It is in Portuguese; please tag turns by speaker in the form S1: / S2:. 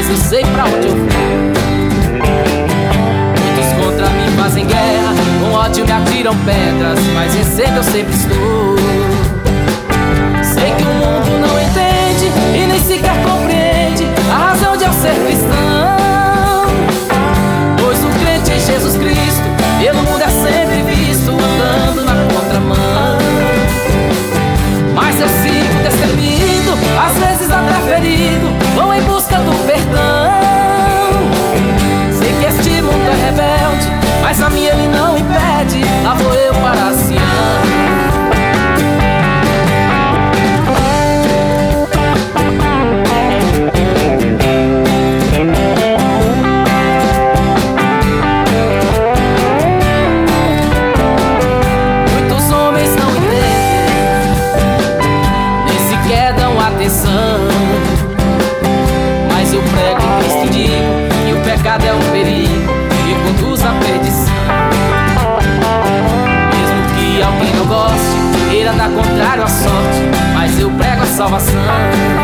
S1: eu sei pra onde eu vou. Muitos contra mim fazem guerra, com ódio me atiram pedras, mas vencendo eu sempre estou. Sei que o mundo não entende e nem sequer compreende a razão de eu ser cristão, pois o crente em Jesus Cristo pelo mundo é sempre visto andando na contramão. Mas eu sigo destemido, às vezes até ferido, vou em busca do perdão. Sei que este mundo é rebelde, mas a mim ele não impede, lá vou eu para Sião. Mas eu prego em Cristo e digo que o pecado é um perigo que conduz à perdição. Mesmo que alguém não goste, queira andar contrário à sorte, mas eu prego a salvação.